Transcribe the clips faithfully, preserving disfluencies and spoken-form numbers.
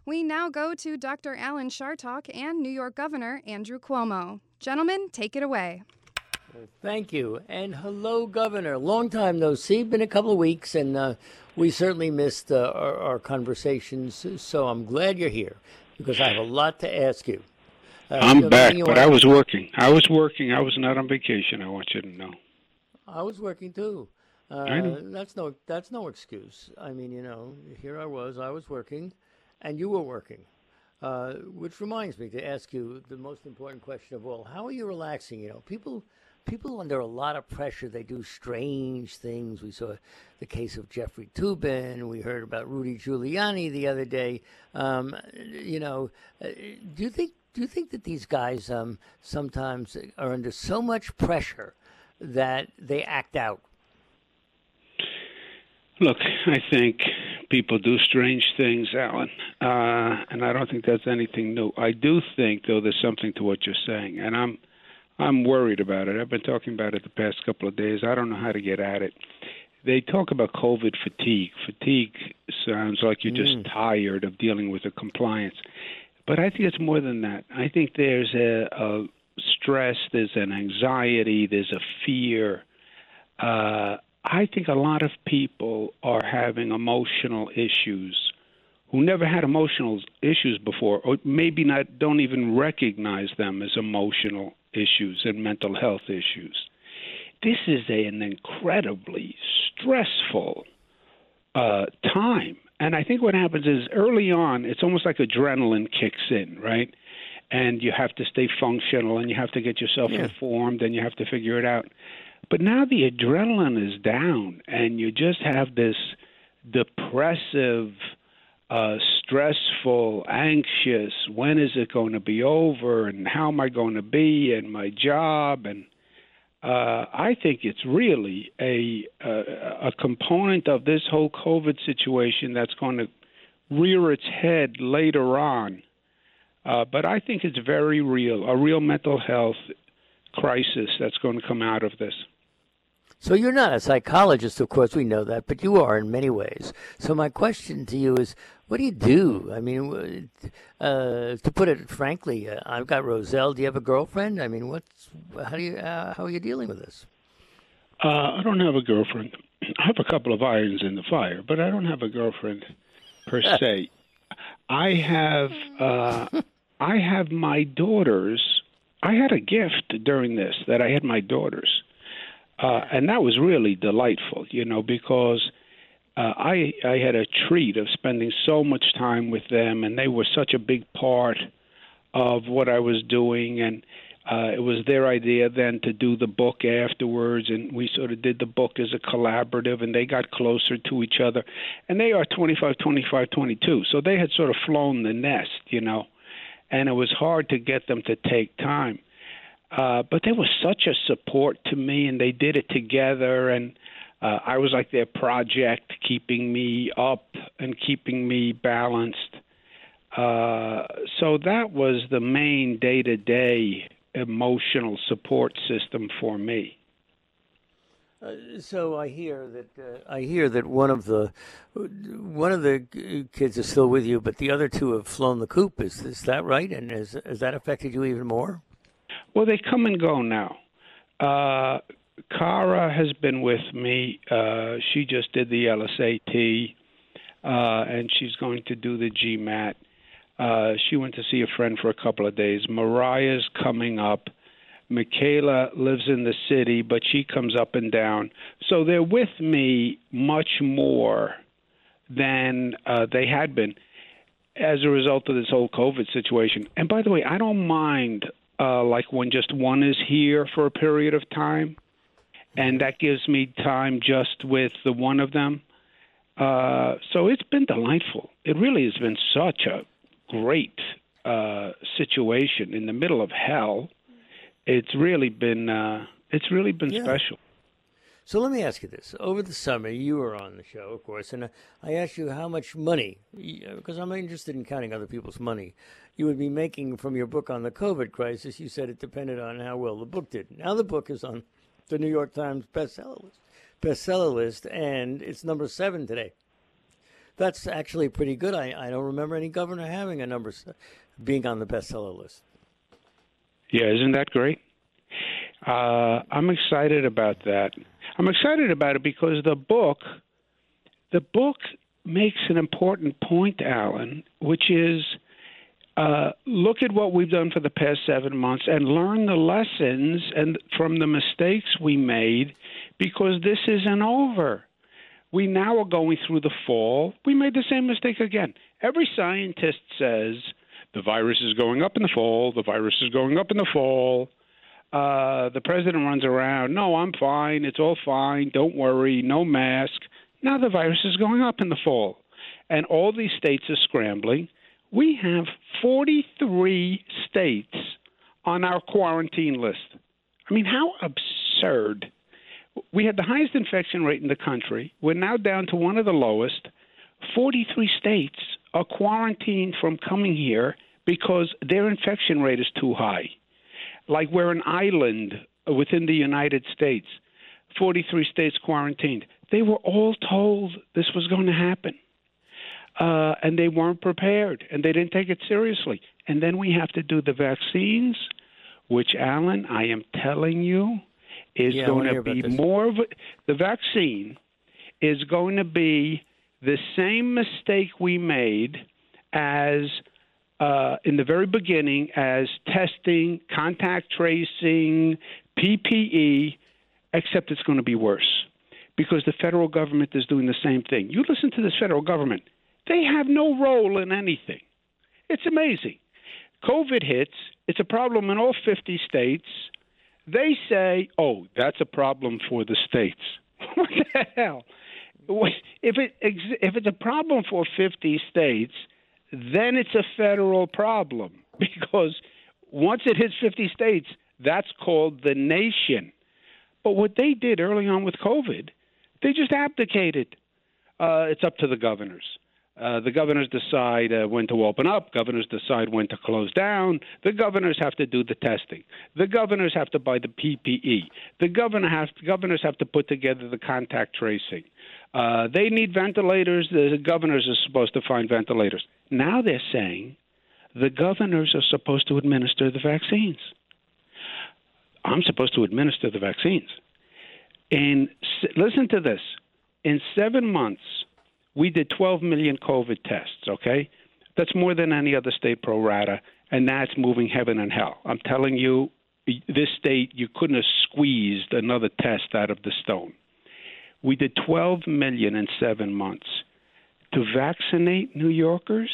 We now go to Doctor Alan Chartock and New York Governor Andrew Cuomo. Gentlemen, take it away. Thank you. And hello, Governor. Long time no see. Been a couple of weeks, and uh, we certainly missed uh, our, our conversations. So I'm glad you're here because I have a lot to ask you. Uh, I'm you know, back, but I was working. I was working. I was not on vacation. I want you to know. I was working too. Uh, I know. That's no. That's no excuse. I mean, you know, here I was. I was working, and you were working. Uh, which reminds me to ask you the most important question of all: how are you relaxing? You know, people. People under a lot of pressure, they do strange things. We saw the case of Jeffrey Toobin. We heard about Rudy Giuliani the other day. Um, you know, uh, do you think do you think that these guys um, sometimes are under so much pressure that they act out? Look, I think people do strange things, Alan, uh, and I don't think that's anything new. I do think, though, there's something to what you're saying, and I'm I'm worried about it. I've been talking about it the past couple of days. I don't know how to get at it. They talk about COVID fatigue. Fatigue sounds like you're just mm. tired of dealing with the compliance. But I think it's more than that. I think there's a, a stress, there's an anxiety, there's a fear. Uh, I think a lot of people are having emotional issues who never had emotional issues before, or maybe not don't even recognize them as emotional issues and mental health issues. This is a, an incredibly stressful uh, time. And I think what happens is early on, it's almost like adrenaline kicks in, right? And you have to stay functional and you have to get yourself yeah. informed and you have to figure it out. But now the adrenaline is down and you just have this depressive, Uh, stressful, anxious, when is it going to be over and how am I going to be and my job? And uh, I think it's really a, a, a component of this whole COVID situation that's going to rear its head later on. Uh, but I think it's very real, a real mental health crisis that's going to come out of this. So you're not a psychologist, of course, we know that, but you are in many ways. So my question to you is, what do you do? I mean, uh, to put it frankly, uh, I've got Roselle. Do you have a girlfriend? I mean, what's how do you uh, how are you dealing with this? Uh, I don't have a girlfriend. I have a couple of irons in the fire, but I don't have a girlfriend per se. I have uh, I have my daughters. I had a gift during this that I had my daughters. Uh, and that was really delightful, you know, because uh, I I had a treat of spending so much time with them, and they were such a big part of what I was doing. And uh, it was their idea then to do the book afterwards, and we sort of did the book as a collaborative, and they got closer to each other. And they are twenty-five, twenty-five, twenty-two, so they had sort of flown the nest, you know, and it was hard to get them to take time. Uh, but they were such a support to me, and they did it together, and uh, I was like their project, keeping me up and keeping me balanced. Uh, so that was the main day-to-day emotional support system for me. Uh, so I hear that uh, I hear that one of the one of the kids is still with you, but the other two have flown the coop. Is is that right? And has has that affected you even more? Well, they come and go now. Uh, Cara has been with me. Uh, she just did the L S A T, uh, and she's going to do the GMAT. Uh, she went to see a friend for a couple of days. Mariah's coming up. Michaela lives in the city, but she comes up and down. So they're with me much more than uh, they had been as a result of this whole COVID situation. And by the way, I don't mind Uh, like when just one is here for a period of time, and that gives me time just with the one of them. Uh, so it's been delightful. It really has been such a great uh, situation in the middle of hell. It's really been uh, it's really been yeah. special. So let me ask you this. Over the summer, you were on the show, of course, and I asked you how much money, because I'm interested in counting other people's money, you would be making from your book on the COVID crisis. You said it depended on how well the book did. Now the book is on the New York Times bestseller list, bestseller list, and it's number seven today. That's actually pretty good. I, I don't remember any governor having a number being on the bestseller list. Yeah, isn't that great? Uh, I'm excited about that. I'm excited about it because the book, the book makes an important point, Alan, which is uh, look at what we've done for the past seven months and learn the lessons and from the mistakes we made, because this isn't over. We now are going through the fall. We made the same mistake again. Every scientist says the virus is going up in the fall. The virus is going up in the fall. Uh, the president runs around. No, I'm fine. It's all fine. Don't worry. No mask. Now the virus is going up in the fall. And all these states are scrambling. We have forty-three states on our quarantine list. I mean, how absurd. We had the highest infection rate in the country. We're now down to one of the lowest. forty-three states are quarantined from coming here because their infection rate is too high. Like we're an island within the United States. forty-three states quarantined. They were all told this was going to happen. Uh, and they weren't prepared, and they didn't take it seriously. And then we have to do the vaccines, which, Alan, I am telling you, is yeah, going to be more of a, the vaccine is going to be the same mistake we made as uh, in the very beginning as testing, contact tracing, P P E, except it's going to be worse because the federal government is doing the same thing. You listen to this federal government. They have no role in anything. It's amazing. COVID hits. It's a problem in all fifty states. They say, oh, that's a problem for the states. What the hell? If it if it's a problem for fifty states, then it's a federal problem because once it hits fifty states, that's called the nation. But what they did early on with COVID, they just abdicated. Uh, it's up to the governors. Uh, the governors decide uh, when to open up. Governors decide when to close down. The governors have to do the testing. The governors have to buy the P P E. The governor has, governors have to put together the contact tracing. Uh, they need ventilators. The governors are supposed to find ventilators. Now they're saying the governors are supposed to administer the vaccines. I'm supposed to administer the vaccines. And listen to this. In seven months, we did twelve million COVID tests, okay? That's more than any other state pro rata, and that's moving heaven and hell. I'm telling you, this state, you couldn't have squeezed another test out of the stone. We did twelve million in seven months. To vaccinate New Yorkers,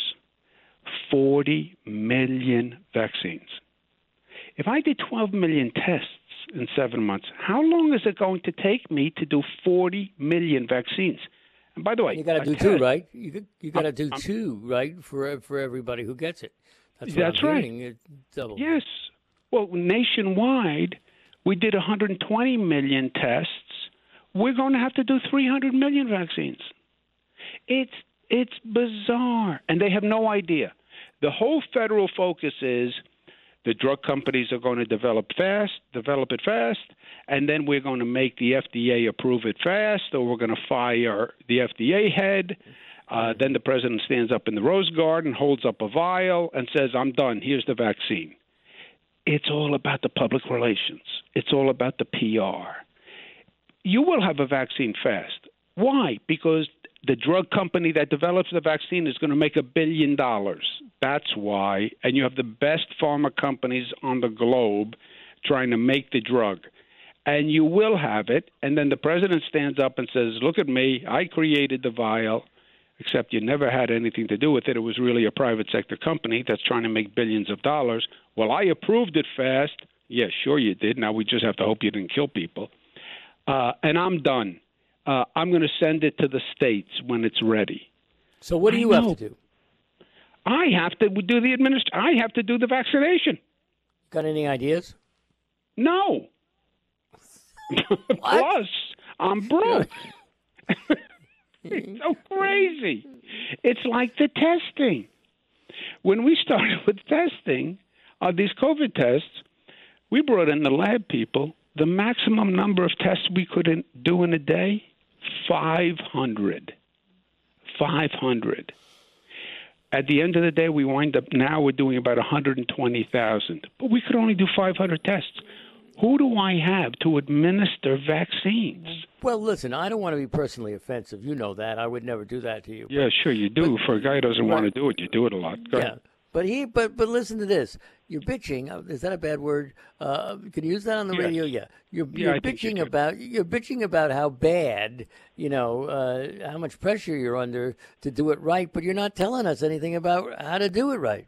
forty million vaccines. If I did twelve million tests in seven months, how long is it going to take me to do forty million vaccines? And by the way, you got to do test, two, right? You you got to do I'm, two, right, for for everybody who gets it. That's, what that's I'm right. It's double. Yes. Well, nationwide, we did one hundred twenty million tests. We're going to have to do three hundred million vaccines. It's it's bizarre, and they have no idea. The whole federal focus is the drug companies are going to develop fast, develop it fast, and then we're going to make the F D A approve it fast, or we're going to fire the F D A head. Uh, then the president stands up in the Rose Garden, holds up a vial, and says, I'm done. Here's the vaccine. It's all about the public relations. It's all about the P R. You will have a vaccine fast. Why? Because the drug company that develops the vaccine is going to make a billion dollars. That's why. And you have the best pharma companies on the globe trying to make the drug. And you will have it. And then the president stands up and says, look at me. I created the vial, except you never had anything to do with it. It was really a private sector company that's trying to make billions of dollars. Well, I approved it fast. Yeah, sure you did. Now we just have to hope you didn't kill people. Uh, and I'm done. Uh, I'm going to send it to the states when it's ready. So what do you have to do? I have to do the administ- I have to do the vaccination. Got any ideas? No. Plus, I'm broke. It's so crazy. It's like the testing. When we started with testing, uh, these COVID tests, we brought in the lab people. The maximum number of tests we could in, do in a day, five hundred. five hundred. At the end of the day, we wind up now we're doing about one hundred twenty thousand. But we could only do five hundred tests. Who do I have to administer vaccines? Well, listen, I don't want to be personally offensive. You know that. I would never do that to you. Yeah, sure you do. But, for a guy who doesn't right. want to do it, you do it a lot. Go yeah. ahead. But he, but but listen to this. You're bitching. Is that a bad word? Uh, can you use that on the yes. radio? Yeah. You're, yeah, you're bitching you about you're bitching about how bad, you know, uh, how much pressure you're under to do it right. But you're not telling us anything about how to do it right.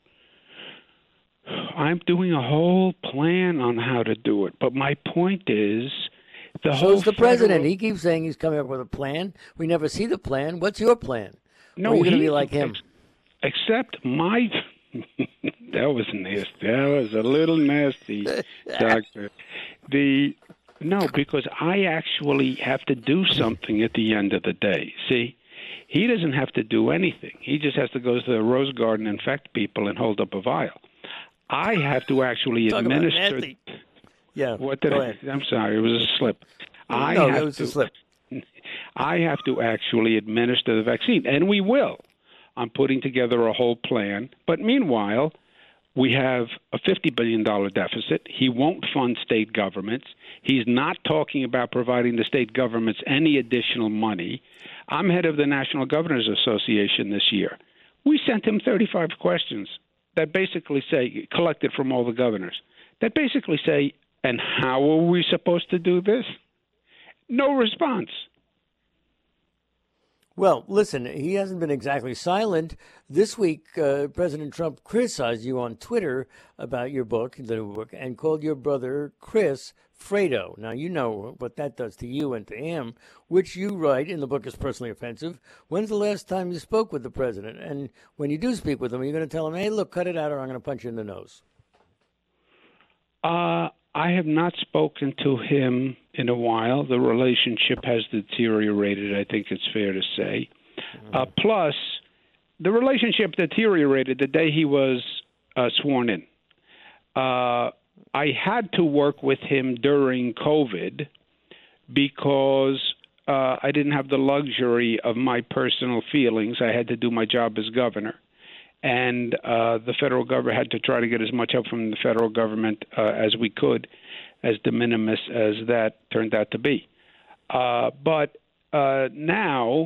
I'm doing a whole plan on how to do it. But my point is, the So's whole the federal... president. He keeps saying he's coming up with a plan. We never see the plan. What's your plan? No, or are you going to he, be like him? Except my. That was nasty. That was a little nasty, Doctor. The no, because I actually have to do something at the end of the day. See, he doesn't have to do anything. He just has to go to the Rose Garden, infect people, and hold up a vial. I have to actually Talk administer. About yeah. What did go I? ahead. I'm sorry. It was a slip. I no, have it was to, a slip. I have to actually administer the vaccine, and we will. I'm putting together a whole plan. But meanwhile, we have a fifty billion dollars deficit. He won't fund state governments. He's not talking about providing the state governments any additional money. I'm head of the National Governors Association this year. We sent him thirty-five questions that basically say, collected from all the governors, that basically say, and how are we supposed to do this? No response. Well, listen, he hasn't been exactly silent. This week, uh, President Trump criticized you on Twitter about your book, the new book, and called your brother, Chris, Fredo. Now, you know what that does to you and to him, which you write in the book is personally offensive. When's the last time you spoke with the president? And when you do speak with him, are you going to tell him, hey, look, cut it out or I'm going to punch you in the nose? Uh, I have not spoken to him in a while. The relationship has deteriorated, I think it's fair to say. Mm-hmm. Uh, plus, the relationship deteriorated the day he was uh, sworn in. Uh, I had to work with him during COVID because uh, I didn't have the luxury of my personal feelings. I had to do my job as governor. And uh, the federal government had to try to get as much help from the federal government uh, as we could, as de minimis as that turned out to be. Uh, but uh, now,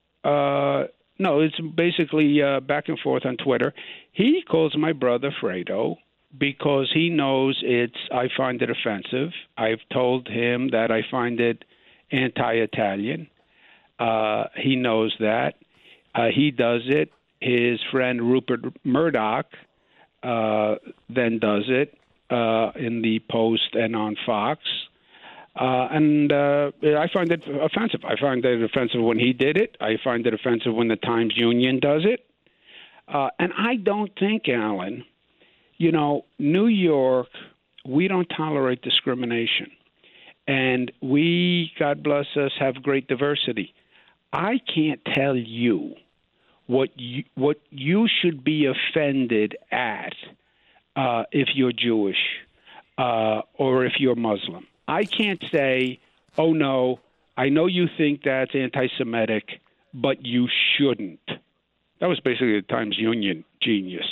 uh, no, it's basically uh, back and forth on Twitter. He calls my brother Fredo because he knows it's, I find it offensive. I've told him that I find it anti-Italian. Uh, he knows that. Uh, he does it. His friend Rupert Murdoch uh, then does it uh, in the Post and on Fox. Uh, and uh, I find it offensive. I find it offensive when he did it. I find it offensive when the Times-Union does it. Uh, and I don't think, Alan, you know, New York, we don't tolerate discrimination. And we, God bless us, have great diversity. I can't tell you what you, what you should be offended at uh, if you're Jewish uh, or if you're Muslim. I can't say, oh, no, I know you think that's anti-Semitic, but you shouldn't. That was basically the Times-Union genius.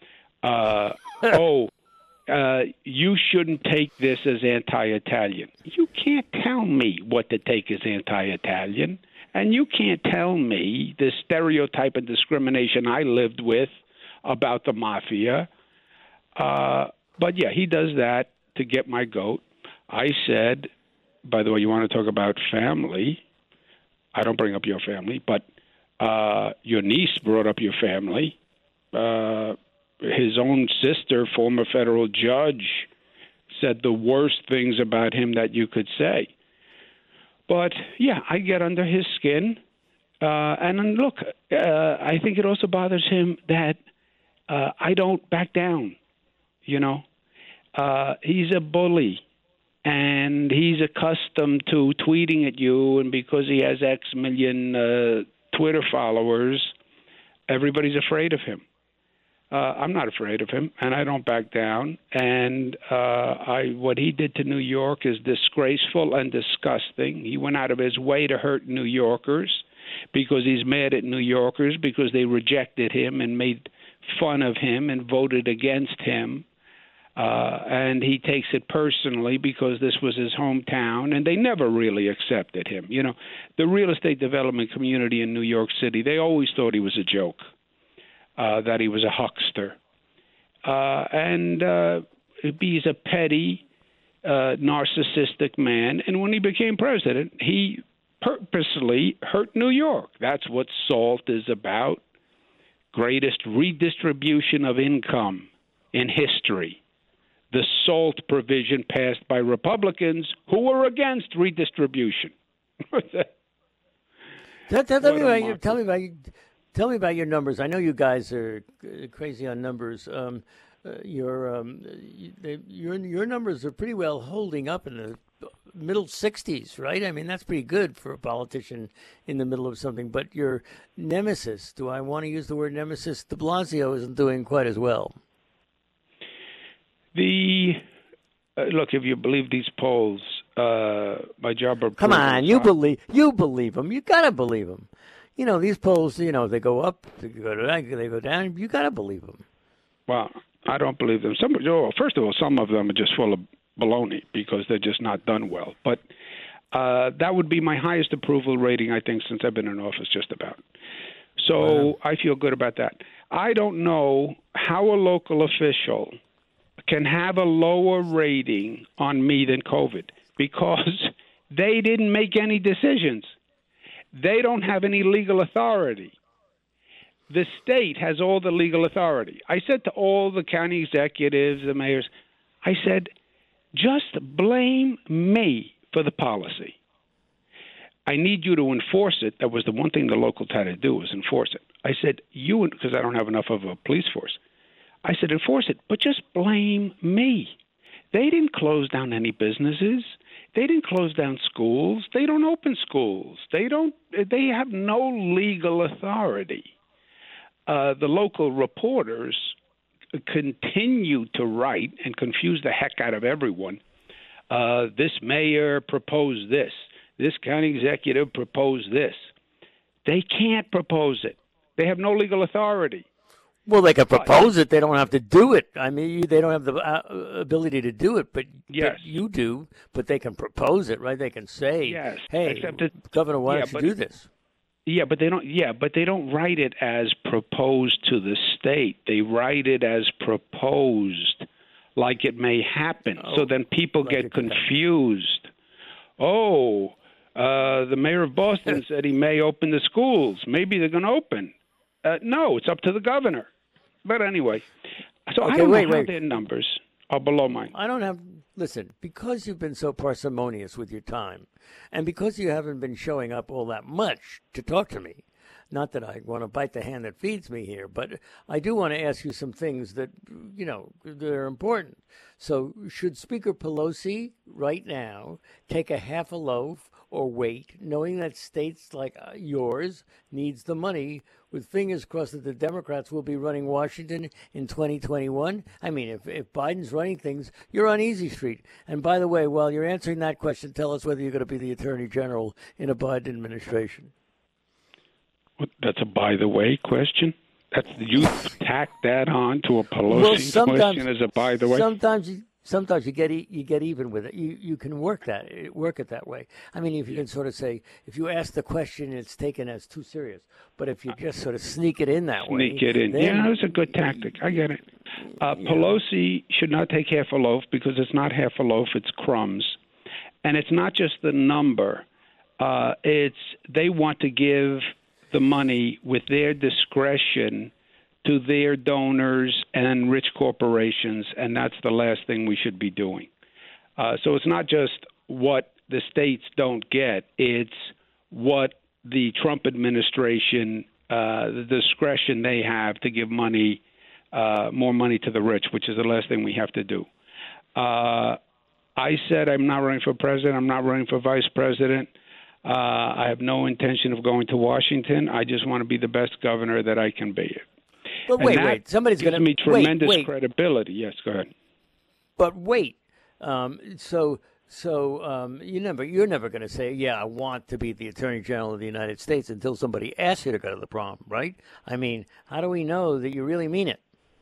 Uh, oh, uh, you shouldn't take this as anti-Italian. You can't tell me what to take as anti-Italian. And you can't tell me the stereotype and discrimination I lived with about the mafia. Uh, but, yeah, he does that to get my goat. I said, by the way, you want to talk about family. I don't bring up your family, but uh, your niece brought up your family. Uh, his own sister, former federal judge, said the worst things about him that you could say. But, yeah, I get under his skin. Uh, and, look, uh, I think it also bothers him that uh, I don't back down, you know. Uh, he's a bully, and he's accustomed to tweeting at you, and because he has X million uh, Twitter followers, everybody's afraid of him. Uh, I'm not afraid of him, and I don't back down. And uh, I, what he did to New York is disgraceful and disgusting. He went out of his way to hurt New Yorkers. because he's mad at New Yorkers because they rejected him and made fun of him and voted against him. Uh, and he takes it personally because this was his hometown, and they never really accepted him. You know, the real estate development community in New York City, they always thought he was a joke, uh, that he was a huckster. Uh, and uh, he's a petty, uh, narcissistic man. And when he became president, he purposely hurt New York. That's what SALT is about. Greatest redistribution of income in history. The SALT provision passed by Republicans who were against redistribution. tell, tell, tell, me about your, tell me about your, tell me about your numbers. I know you guys are crazy on numbers. Um, uh, your um, you, they, your your numbers are pretty well holding up in the middle sixties, right? I mean, that's pretty good for a politician in the middle of something. But your nemesis, do I want to use the word nemesis? De Blasio isn't doing quite as well. The uh, look, if you believe these polls, uh, my job. Come on, you believe you believe them. You gotta believe them. You know these polls. You know they go up, they go down, they go down. You gotta believe them. Well, I don't believe them. Some, oh, first of all, some of them are just full of baloney because they're just not done well. But uh, that would be my highest approval rating, I think, since I've been in office, just about. So wow. I feel good about that. I don't know how a local official can have a lower rating on me than COVID because they didn't make any decisions. They don't have any legal authority. The state has all the legal authority. I said to all the county executives, the mayors, I said, just blame me for the policy. I need you to enforce it. That was the one thing the locals had to do, was enforce it. I said, you, because I don't have enough of a police force, I said, enforce it, but just blame me. They didn't close down any businesses. They didn't close down schools. They don't open schools. They don't. They have no legal authority. Uh, the local reporters continue to write and confuse the heck out of everyone. Uh, this mayor proposed this. This county executive proposed this. They can't propose it. They have no legal authority. Well, they can propose it. They don't have to do it. I mean, they don't have the uh, ability to do it, but, yes. but you do. But they can propose it, right? They can say, yes. "Hey, that, Governor, why yeah, don't you but, do this?" Yeah, but they don't. Yeah, but they don't write it as proposed to the state. They write it as proposed, like it may happen. Oh, so then people like get confused. Oh, uh, the mayor of Boston said he may open the schools. Maybe they're going to open. Uh, no, it's up to the governor. But anyway, so okay, I don't wait, know how wait. their numbers are below mine. I don't have. Listen, because you've been so parsimonious with your time, and because you haven't been showing up all that much to talk to me, not that I want to bite the hand that feeds me here, but I do want to ask you some things that, you know, that are important. So should Speaker Pelosi right now take a half a loaf or wait, knowing that states like yours needs the money, with fingers crossed that the Democrats will be running Washington in twenty twenty-one? I mean, if, if Biden's running things, you're on easy street. And by the way, while you're answering that question, tell us whether you're going to be the Attorney General in a Biden administration. That's a by-the-way question? That's you tack that on to a Pelosi well, question as a by-the-way? Sometimes you, sometimes you get you get even with it. You you can work that work it that way. I mean, if you can sort of say, if you ask the question, it's taken as too serious. But if you just sort of sneak it in that sneak way, sneak it in. Then, yeah, that's a good tactic. I get it. Uh, Pelosi should not take half a loaf because it's not half a loaf; it's crumbs, and it's not just the number. Uh, it's they want to give the money with their discretion to their donors and rich corporations, and that's the last thing we should be doing. Uh, so it's not just what the states don't get, it's what the Trump administration, uh, the discretion they have to give money, uh, more money to the rich, which is the last thing we have to do. Uh, I said I'm not running for president, I'm not running for vice president. Uh, I have no intention of going to Washington. I just want to be the best governor that I can be. But wait, wait. Somebody's going to me tremendous wait, wait. credibility. Yes, go ahead. But wait. Um, so, So um, you never, you're never going to say, "Yeah, I want to be the Attorney General of the United States" until somebody asks you to go to the prom, right? I mean, how do we know that you really mean it?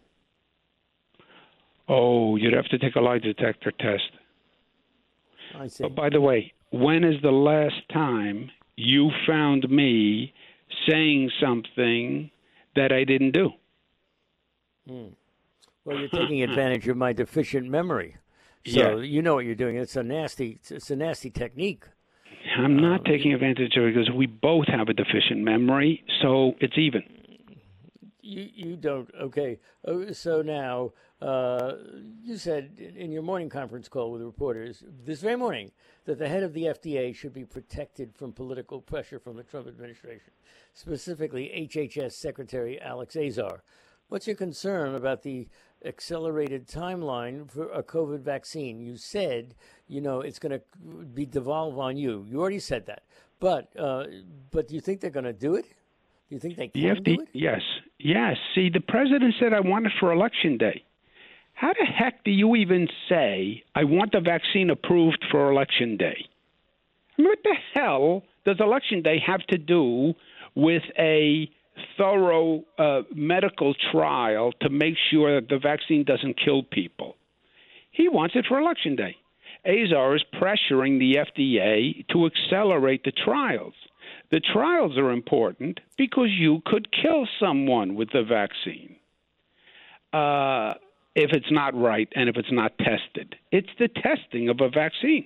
Oh, you'd have to take a lie detector test. I see. But by the way, when is the last time you found me saying something that I didn't do? Hmm. Well, you're taking advantage of my deficient memory. So yeah. you know what you're doing. It's a nasty, it's a nasty technique. I'm not um, taking advantage of it because we both have a deficient memory, so it's even. You you don't. Okay. Oh, so now uh, you said in your morning conference call with reporters this very morning that the head of the F D A should be protected from political pressure from the Trump administration, specifically H H S Secretary Alex Azar. What's your concern about the accelerated timeline for a COVID vaccine? You said, you know, it's going to be devolve on you. You already said that. But uh, but do you think they're going to do it? Do you think they can the F D A, do it? Yes. Yes. See, the president said, I want it for Election Day. How the heck do you even say, I want the vaccine approved for Election Day? I mean, what the hell does Election Day have to do with a thorough uh, medical trial to make sure that the vaccine doesn't kill people? He wants it for Election Day. Azar is pressuring the F D A to accelerate the trials. The trials are important because you could kill someone with the vaccine uh, if it's not right and if it's not tested. It's the testing of a vaccine.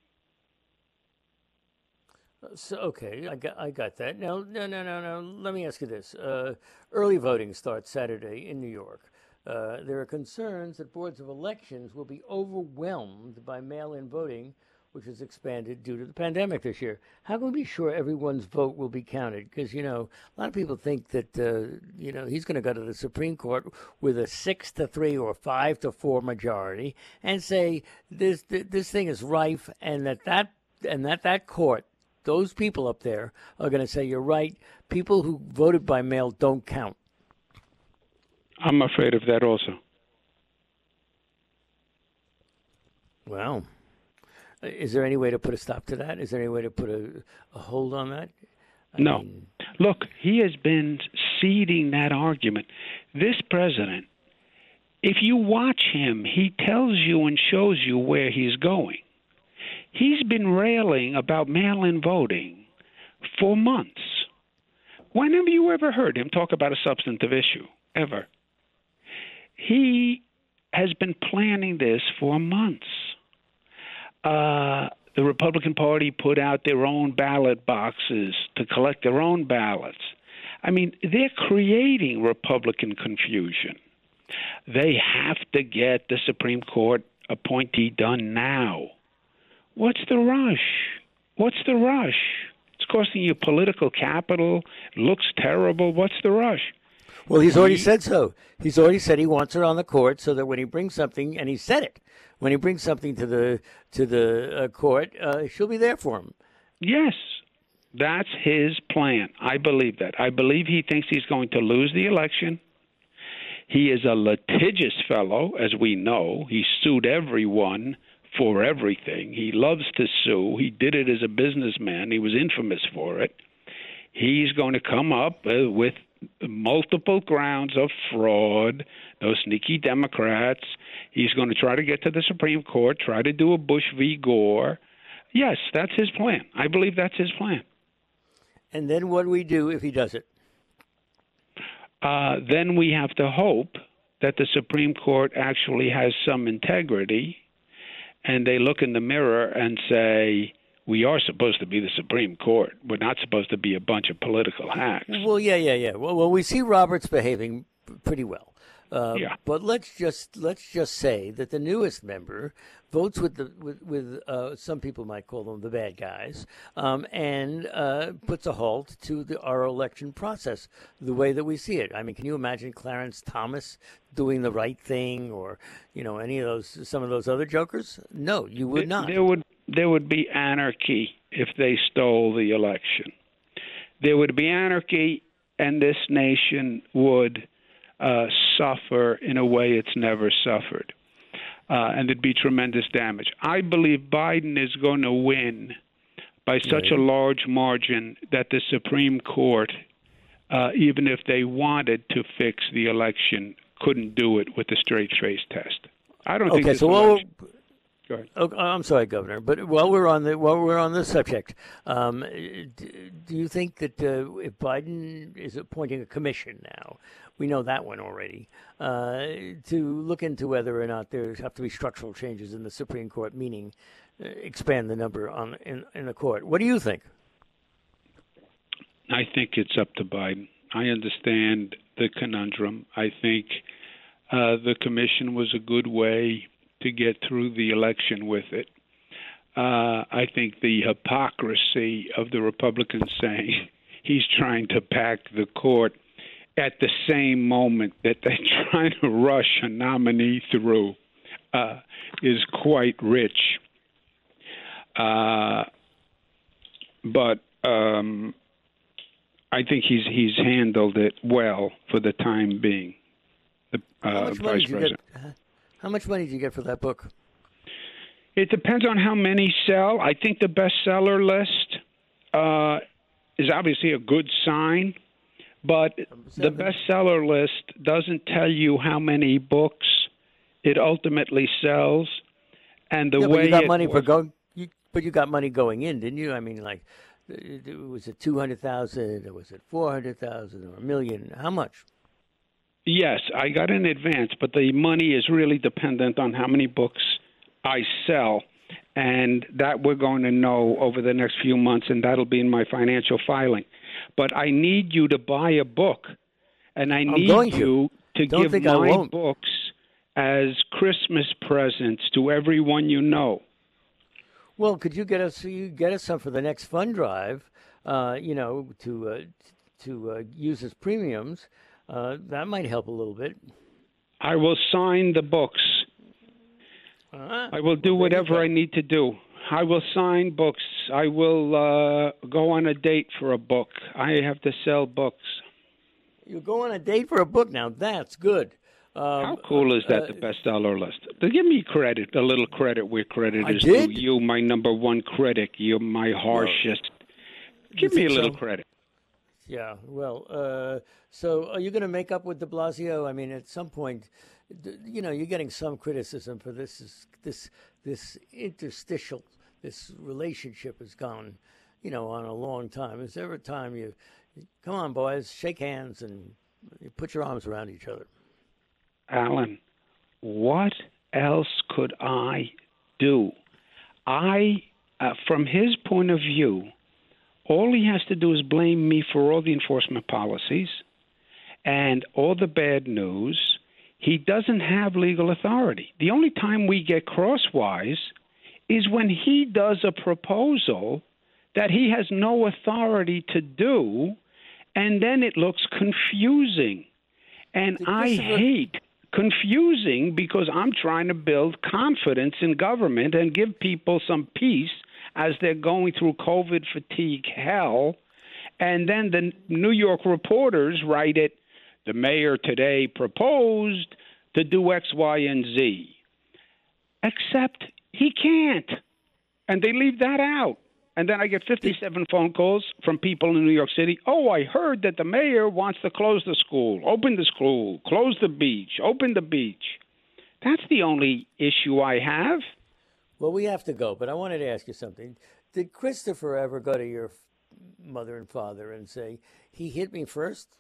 So, okay, I got, I got that. Now, no, no, no, no. Let me ask you this. Uh, early voting starts Saturday in New York. Uh, there are concerns that boards of elections will be overwhelmed by mail-in voting, which has expanded due to the pandemic this year. How can we be sure everyone's vote will be counted? Because, you know, a lot of people think that, uh, you know, he's going to go to the Supreme Court with a six to three or five to four majority and say this this thing is rife, and that that, and that, that court, those people up there are going to say, you're right, people who voted by mail don't count. I'm afraid of that also. Wow. Is there any way to put a stop to that? Is there any way to put a, a hold on that? I no. mean... Look, he has been seeding that argument. This president, if you watch him, he tells you and shows you where he's going. He's been railing about mail-in voting for months. When have you ever heard him talk about a substantive issue? Ever. He has been planning this for months. Uh, the Republican Party put out their own ballot boxes to collect their own ballots. I mean, they're creating Republican confusion. They have to get the Supreme Court appointee done now. What's the rush? What's the rush? It's costing you political capital. It looks terrible. What's the rush? Well, he's already said so. He's already said he wants her on the court so that when he brings something, and he said it, when he brings something to the to the uh, court, uh, she'll be there for him. Yes, that's his plan. I believe that. I believe he thinks he's going to lose the election. He is a litigious fellow, as we know. He sued everyone for everything. He loves to sue. He did it as a businessman. He was infamous for it. He's going to come up uh, with multiple grounds of fraud, those sneaky Democrats. He's going to try to get to the Supreme Court, try to do a Bush v. Gore. Yes, that's his plan. I believe that's his plan. And then what do we do if he does it? Uh, then we have to hope that the Supreme Court actually has some integrity, and they look in the mirror and say, we are supposed to be the Supreme Court. We're not supposed to be a bunch of political hacks. Well, yeah, yeah, yeah. Well, well we see Roberts behaving pretty well. Uh, yeah. But let's just let's just say that the newest member votes with the with, with uh, some people might call them the bad guys, um, and uh, puts a halt to the our election process the way that we see it. I mean, can you imagine Clarence Thomas doing the right thing, or you know any of those some of those other jokers? No, you would not. There would there would be anarchy if they stole the election. There would be anarchy, and this nation would Uh, suffer in a way it's never suffered. uh, and there'd be tremendous damage. I believe Biden is going to win by such right. a large margin that the Supreme Court, uh, even if they wanted to fix the election, couldn't do it with a straight face test. I don't think okay, this so while election... Go ahead. Oh, I'm sorry, Governor, but while we're on the while we're on this subject, um, do you think that uh, if Biden is appointing a commission now, we know that one already, uh, to look into whether or not there have to be structural changes in the Supreme Court, meaning uh, expand the number on in, in the court? What do you think? I think it's up to Biden. I understand the conundrum. I think uh, the commission was a good way to get through the election with it. Uh, I think the hypocrisy of the Republicans saying he's trying to pack the court at the same moment that they're trying to rush a nominee through uh, is quite rich. Uh, but um, I think he's he's handled it well for the time being. The uh, Vice President. Get, how much money do you get for that book? It depends on how many sell. I think the bestseller list uh, is obviously a good sign, but the bestseller list doesn't tell you how many books it ultimately sells, and the yeah, way but you got it money was, for go. You, but you got money going in, didn't you? I mean, like, was it two hundred thousand, or was it four hundred thousand, or a million? How much? Yes, I got in advance, but the money is really dependent on how many books I sell, and that we're going to know over the next few months, and that'll be in my financial filing. But I need you to buy a book, and I need to. you to Don't give think I my won't. books as Christmas presents to everyone you know. Well, could you get us you get us some for the next fund drive? Uh, you know, to uh, to uh, use as premiums. Uh, that might help a little bit. I will sign the books. Uh-huh. I will do well, whatever I need to do. I will sign books. I will uh, go on a date for a book. I have to sell books. You go on a date for a book now. That's good. Um, How cool is that, uh, the bestseller list? Give me credit, a little credit where credit I is did? due. You, my number one critic. You're my harshest. Well, Give me a little so? credit. Yeah, well, uh, so are you going to make up with de Blasio? I mean, at some point, you know, you're getting some criticism for this, this, this interstitial, this relationship has gone, you know, on a long time. Is there ever a time you, come on, boys, shake hands and you put your arms around each other? Alan, what else could I do? I, uh, from his point of view, all he has to do is blame me for all the enforcement policies and all the bad news. He doesn't have legal authority. The only time we get crosswise is when he does a proposal that he has no authority to do, and then it looks confusing. And I hate confusing because I'm trying to build confidence in government and give people some peace as they're going through COVID fatigue hell. And then the New York reporters write it, the mayor today proposed to do X, Y, and Z. Except he can't. And they leave that out. And then I get fifty-seven phone calls from people in New York City. Oh, I heard that the mayor wants to close the school, open the school, close the beach, open the beach. That's the only issue I have. Well, we have to go, but I wanted to ask you something. Did Christopher ever go to your mother and father and say, he hit me first?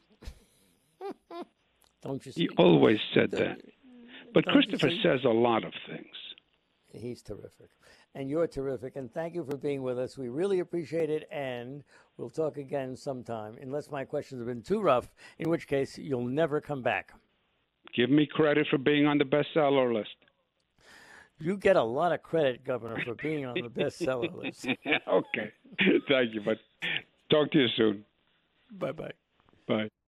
Don't you see? He always said Don't, that. But Christopher says a lot of things. He's terrific. And you're terrific. And thank you for being with us. We really appreciate it. And we'll talk again sometime, unless my questions have been too rough, in which case you'll never come back. Give me credit for being on the bestseller list. You get a lot of credit, Governor, for being on the bestseller list. Okay. Thank you. But talk to you soon. Bye-bye. Bye.